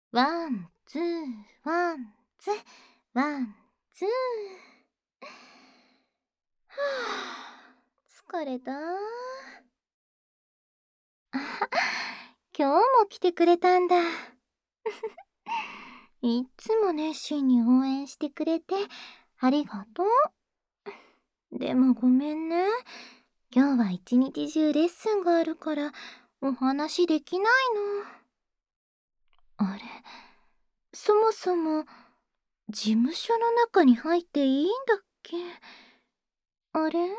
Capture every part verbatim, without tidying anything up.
ワン、ツー、ワン、ツー、ワン、ツー。はあ、疲れた。今日も来てくれたんだ。いっつも熱心に応援してくれてありがとう。でもごめんね。今日は一日中レッスンがあるからお話できないの。あれ、そもそも事務所の中に入っていいんだっけ？あれ？ん？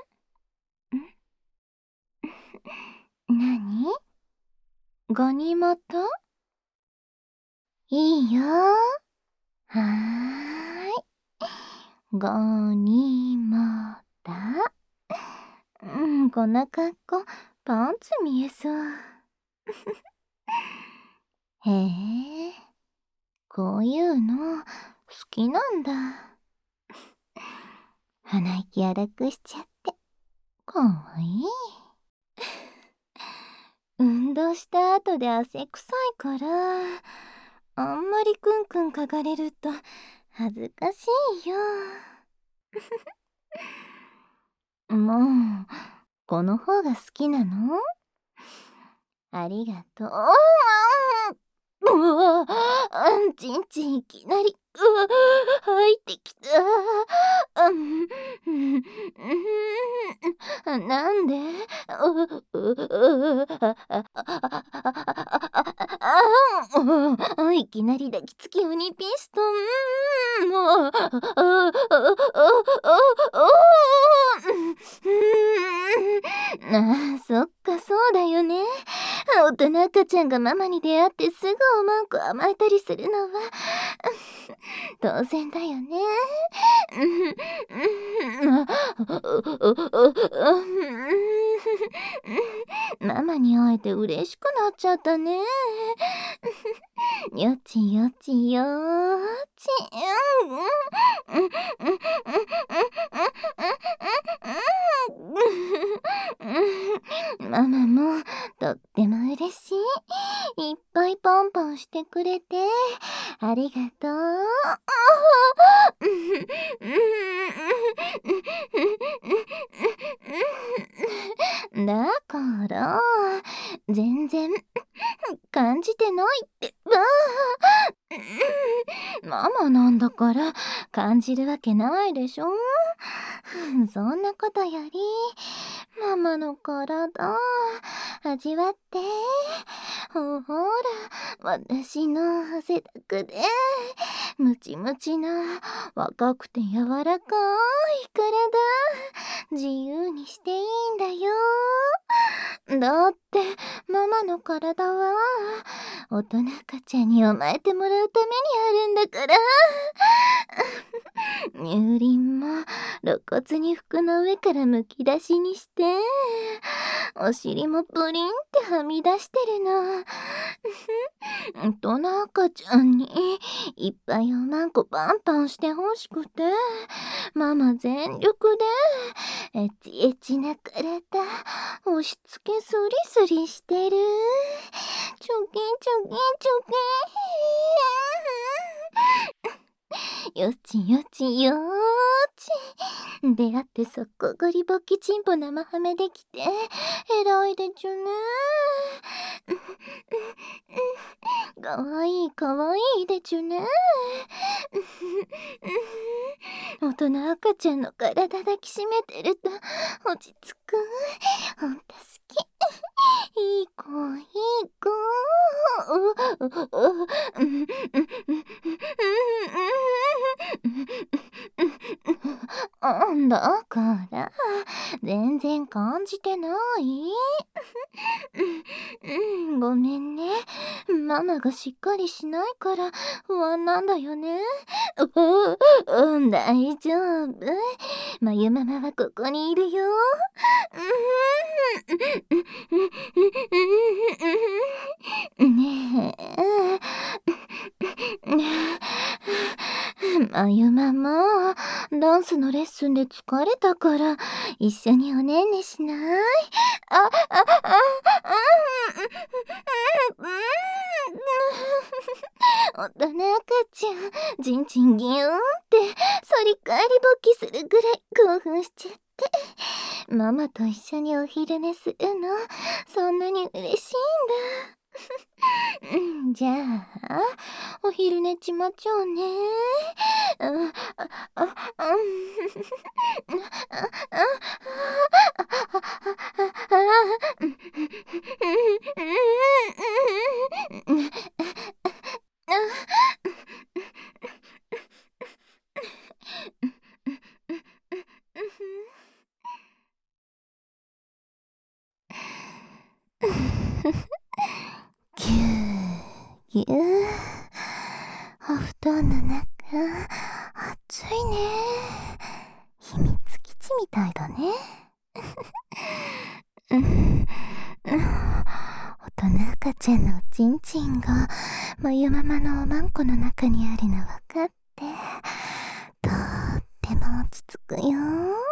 何？ガニ股？いいよ。はーい。ガニ股。うん、こんな格好、パンツ見えそう。へえ、こういうの好きなんだ。鼻息荒くしちゃって、かわいい。運動した後で汗臭いから、あんまりクンクン嗅がれると恥ずかしいよ。もう、この方が好きなの？ありがとう。うわぁ、ちんちんいきなり、うわ、入ってきた。うん、うん、なんで？う、う、う、あ、あ、あ、あ、あ、いきなり抱きつき鬼ピストン。もう、あ、あ、あ、あ、あ、あ、そっか、そうだよね。大人赤ちゃんがママに出会ってすぐおまんこ甘えたりするのは当然だよね。ママに会えて嬉しくなっちゃったね。よちよちよーち。ママもとっても嬉しい。いっぱいポンポンしてくれてありがとう。だから全然感じてないって。わあ、ママなんだから感じるわけないでしょ。そんなことよりママの体味わって。ほほら、私の汗だくでムチムチな若くて柔らかい体自由にしていいんだよ。だってママの体は大人赤ちゃんに甘えてもらうためにあるんだから。乳輪も露骨に服の上からむき出しにしてお尻もプリンってはみ出してるの。大人赤ちゃんにいっぱいおまんこパンパンしてほしくてママ全力でエチエチな体押し付けスリスリしてる。チョキンチョキンチョキン。よちよちよーち。出会ってそっこゴリボキチンポ生ハメできて偉いでちゅね。かわいいかわいいでちゅね。大人赤ちゃんの体抱きしめてると落ち着く。ほんと好き。いい子いい子。だから全然感じてない。うん、ごめんね。ママがしっかりしないから不安なんだよね。う、うん、大丈夫。まゆママはここにいるよ。ねえ。まゆママ、ダンスのレッスンで疲れたから一緒におねんねしない？あ、あ、あ、あ、 大人赤ちゃん、ちんちんギューンって反り返り勃起するぐらい興奮しちゃって。ママと一緒にお昼寝するの、そんなに嬉しいんだ。じゃあ、お昼寝ちまちゃうね。うん、あ、あ、うん、ぎゅーぎゅー、お布団の中暑いね。秘密基地みたいだね。大人赤ちゃんのおちんちんがまゆママのおまんこの中にあるの分かって、とっても落ち着くよ。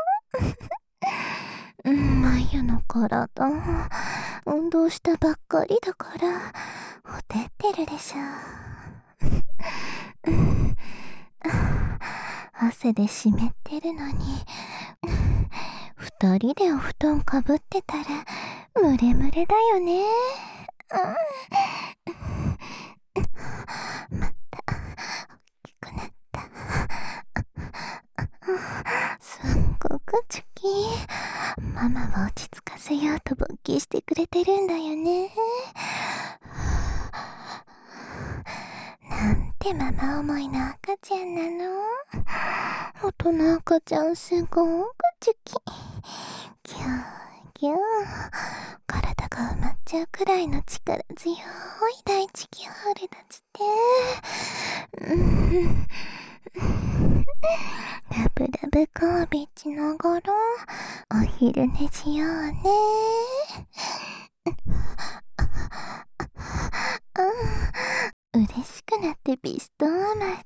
まゆの体、運動したばっかりだからほてってるでしょ。汗で湿ってるのに、二人でお布団かぶってたらムレムレだよね。また大きくなった。すっごくチュキ。ママは落ち着かせようと勃起してくれてるんだよね。なんてママ思いの赤ちゃんなの。大人赤ちゃんすごくチュキ。ギューギュー、体が埋まっちゃうくらいの力強い大地球ホルダチで、うん、ラブラブ交尾しながらお昼寝しようね。嬉しくなってビストンを待った。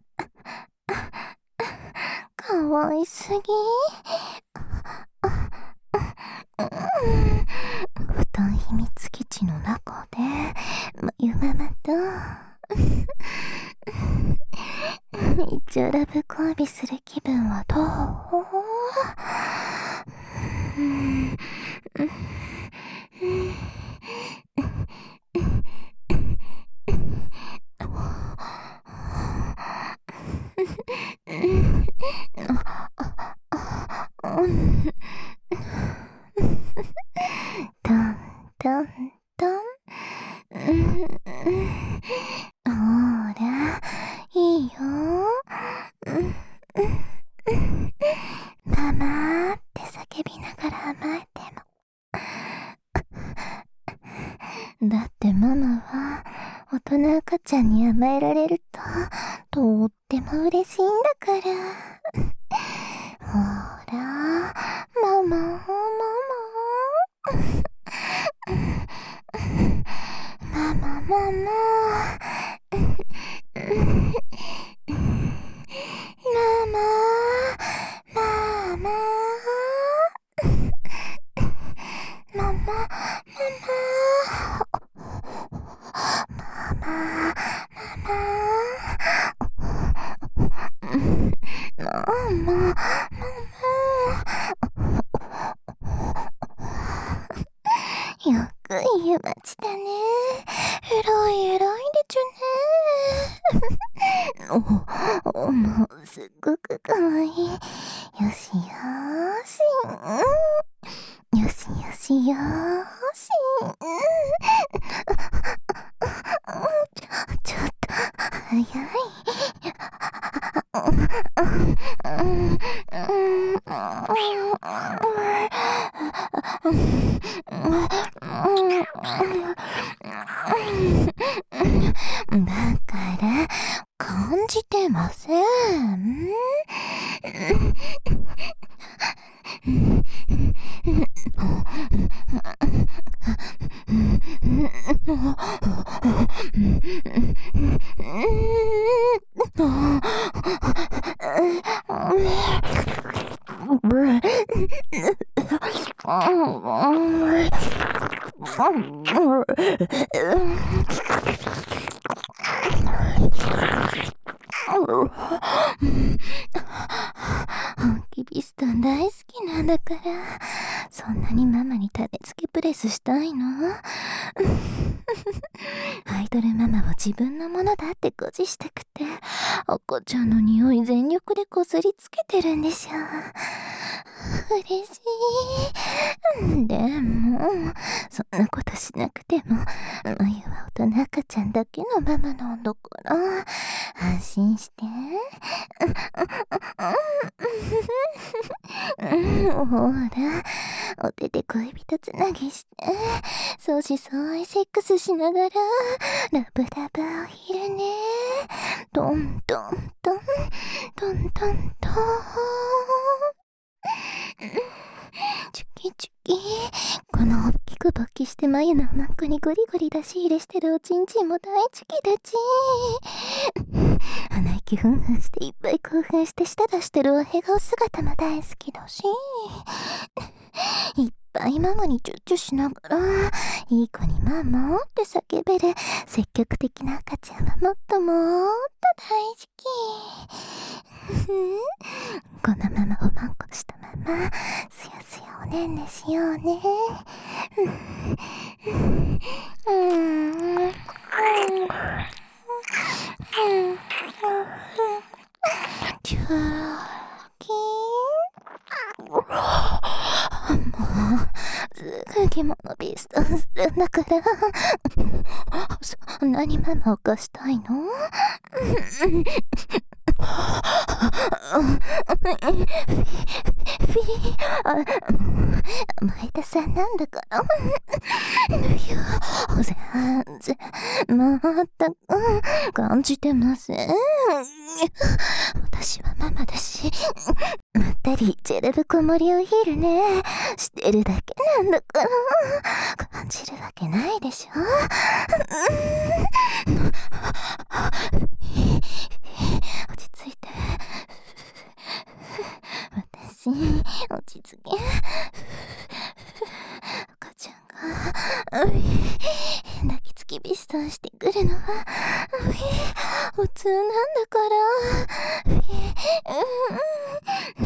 かわいすぎ。布団秘密基地の中でまゆママと一応ラブ交尾する気分はどう？うんうんトントントン。ほら、いいよ。ママーって叫びながら甘えても。だってママは大人赤ちゃんに甘えられるととっても嬉しいんだから。ほら、ママママママママよく言えましたね。えらいえらいでちゅね。お、もうすっごくかわいい。よしよーし、うん、よしよしよーし、うん、ちょっと早い。だから感じてません。 本気ビストン大好きなんだから、そんなにママに種付けプレスしたいの？アイドルママを自分のものだって誇示したくて、赤ちゃんの匂い全力でこすりつけてるんでしょ。嬉しい。でも、そんなことしなくても、まゆは大人赤ちゃんだけのママなんだから、安心して。ほら、お手で恋人つなぎして、相思相愛セックスしながら、ラブラブお昼ね。トントントン、トントントン。チュキチュキ、この大きく勃起して眉の真っ赤にゴリゴリ出し入れしてるおちんちんも大チュキだち。鼻息ふんふんしていっぱい興奮して舌出してるおへ顔姿も大好きだし、いっぱいママにチュッチュしながら、いい子にママって叫べる積極的な赤ちゃんはもっともーっと大好き。このままおまんこしたまま、すやすやおねんねしようね。チューキーン。もう、すぐ着物ビストンするんだから。そんなにママを犯したいの？前田さんなんだから。全然、まったく感じてません。私はママだし、まったりジェルブ子守お昼ねしてるだけなんだから、感じるわけないでしょ。落ち着いて。私、落ち着け。赤ちゃんが、抱きつきビストンしてくるのは、普通なんだから。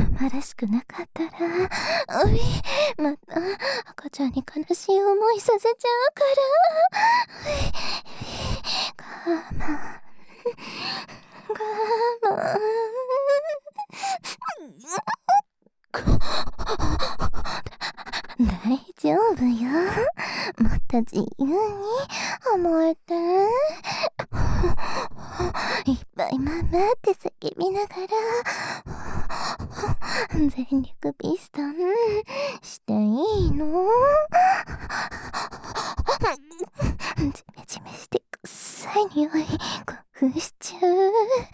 生らしくなかったら、また赤ちゃんに悲しい思いさせちゃうから。我慢。我慢。大丈夫よ。もっと自由に甘えて。いっぱいママって叫びながら、全力ビストンしていいの？ジメジメして臭い匂い興奮しちゃう。無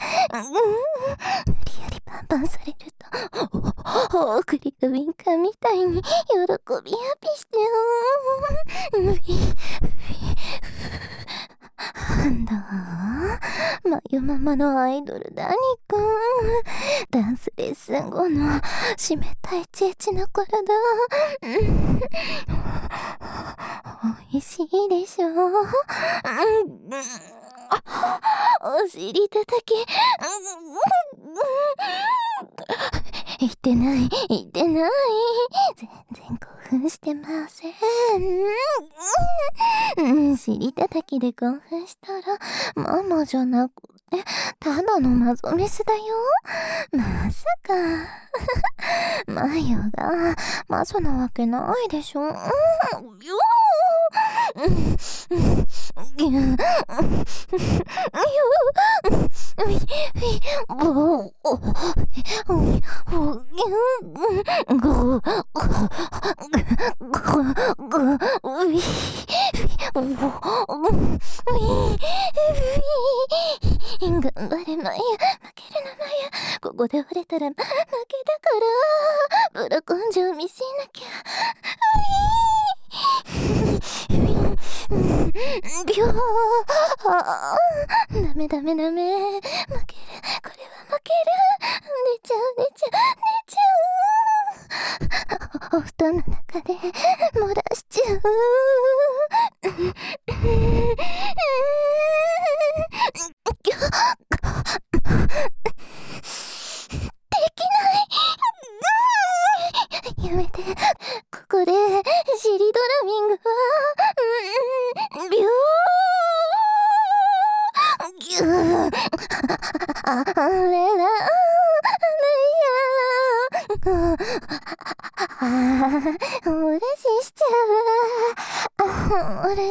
理やりパンパンされると、クリアウィンカーみたいに喜びアピしてよ。なんだまゆママのアイドルダニくん、ダンスレッスン後の湿ったエチエチな体、おいしいでしょ。お尻叩き。言ってない言ってない、全然興奮してません。尻叩きで興奮したらママじゃなくてただのマゾメスだよ。まさかマヨがマゾなわけないでしょ。頑張れマヤ、負けるなマヤ、ここで折れたら負けだから、ブラ根性見せなきゃ。ビョー、ダメダメダメ、負ける、これは負ける、寝ちゃう寝ちゃう寝ちゃう、お布団の中で漏らしちゃう。 うあれらああ、おらししちゃうわ。あ、おらし、気持ちいい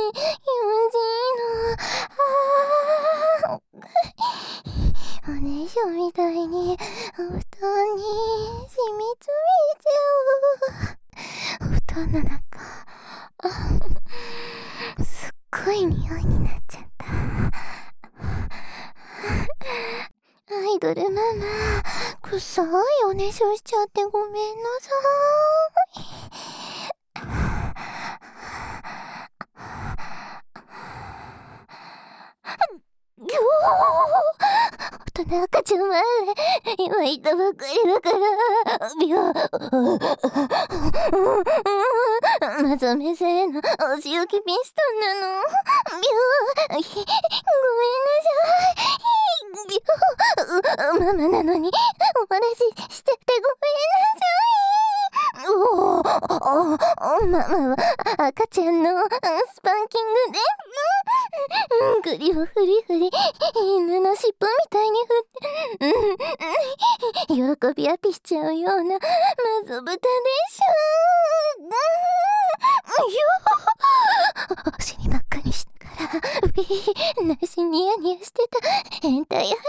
の。ああ、おねしょみたいに、お布団に染みついちゃう。お布団の中、あ、すっごい匂いになっちゃった。アイドルママ、臭いおねしょしちゃってごめんなさい。ぎょー、大人赤ちゃんは今言ったばっかりだからびょーまぞめせのお仕置きピストンなの。びょー、ごめんなさい。びょー、ママなのにお話ししちゃってごめんなさい。おー、おママは赤ちゃんのスパンキングで首をフリフリ犬の尻尾みたいに振って喜びアピしちゃうようなマゾ豚でしょ。お尻真っ赤にしながらウィー内心ニヤニヤしてた変態アイドルです。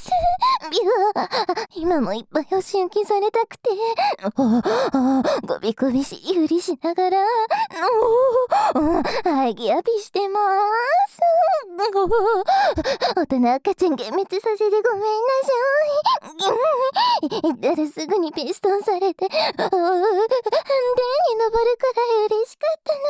ビュー、今もいっぱいお仕置きされたくてゴビゴビしりふりしながら愛ぎアピしてまーす。大人赤ちゃん幻滅させてごめんなさい。言ったらすぐにピストンされて安定に登るくらい嬉しか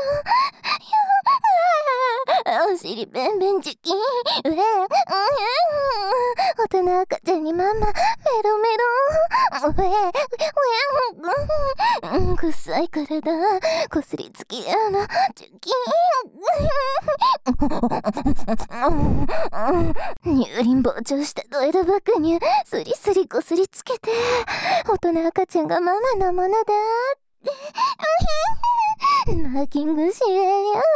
ったの。お尻ベンベンチュキン、うえ大人赤ちゃんにママメロメロ、うえうえ、くっさい体こすりつきあのチュキン乳輪膨張したドエロ爆乳スリスリこすりつけて大人赤ちゃんがママのものだってマーキングしれるよ。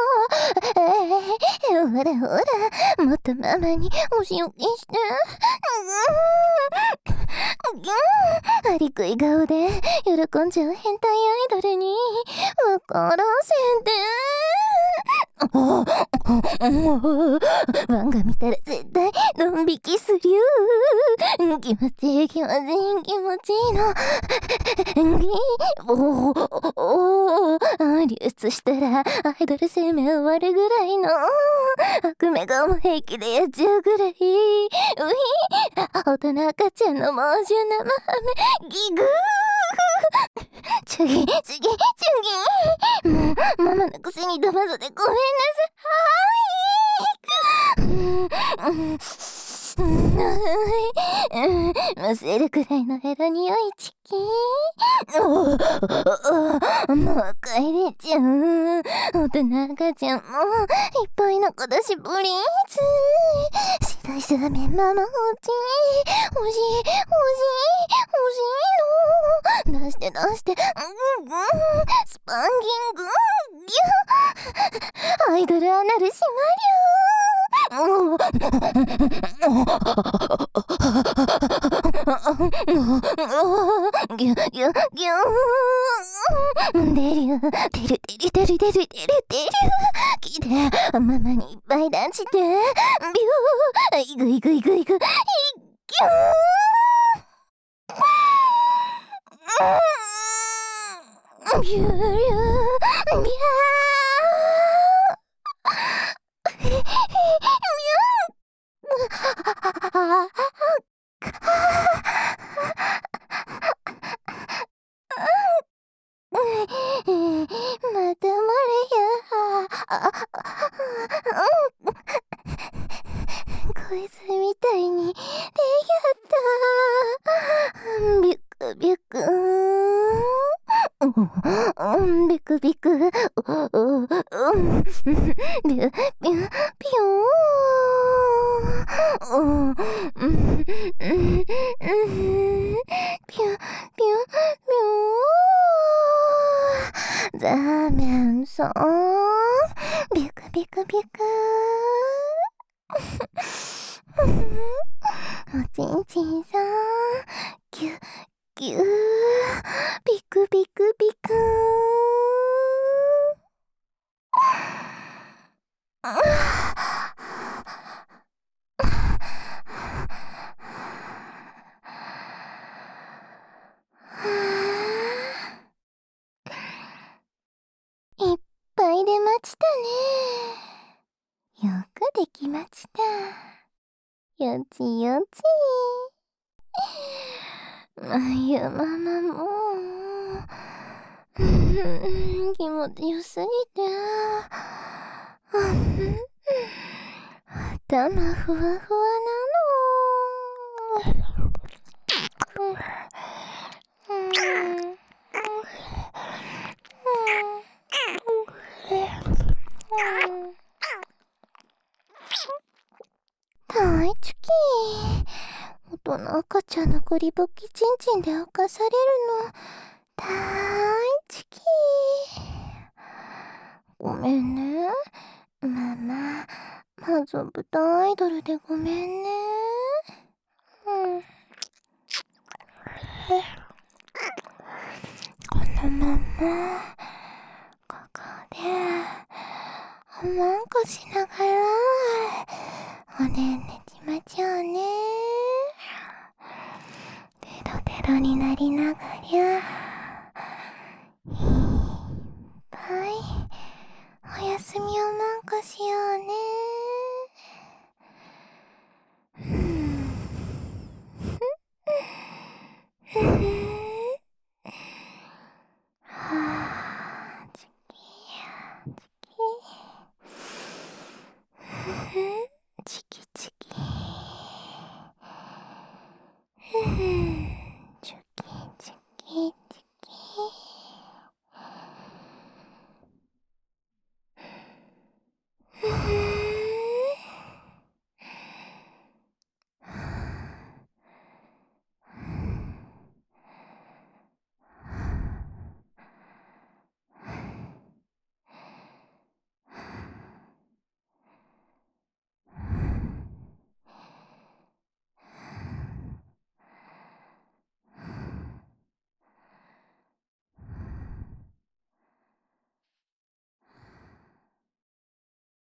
えー、ほらほらもっとママにお仕置きして。ありくい顔で喜んじゃう変態アイドルに分からせて。ワンが見たら絶対ドン引きするよ。気持ちいい気持ちいい気持ちいいの。おーおー、流出したらアイドル生命終わるぐらいの悪目顔も平気でやっちゃうぐらい。うひ大人赤ちゃんの猛獣生ハメギグーチュギチュギチュギ、もうママのくせにダマぞでごめんなさい。むせるくらいのエロ匂いチキン。もう帰れちゃう。大人赤ちゃんもいっぱいの子だしプリーズ白いスラメンママ欲しい欲しい欲しい欲しいの出して出してうんうんスパンギングギュアイドルアナルしまりゅーギュギュギュ出るよ出る出る出る出る出る出る来てママにいっぱい出してビューいぐいぐいぐいぐいギュービュービュービューまた漏れやこいつみたいに出会ったビュクビュクビクビクビュビュビュビューピュピュピュザーメンソンビュクビュクビュクちんちんさん、ぎゅぎゅー、ビクビクビクーいっぱい出ましたね。よくできました。よちよち。まゆママも、うん、気持ちよすぎて、うん、頭ふわふわなの。たいちき大人赤ちゃんのゴリボキチンチンで犯されるのたいちきごめんねママ。マゾ豚アイドルでごめんね。うんこのままここでおまんこしながらおねんねちまちょうね。デロデロになりながりゃいっぱいおやすみおまんこしようね。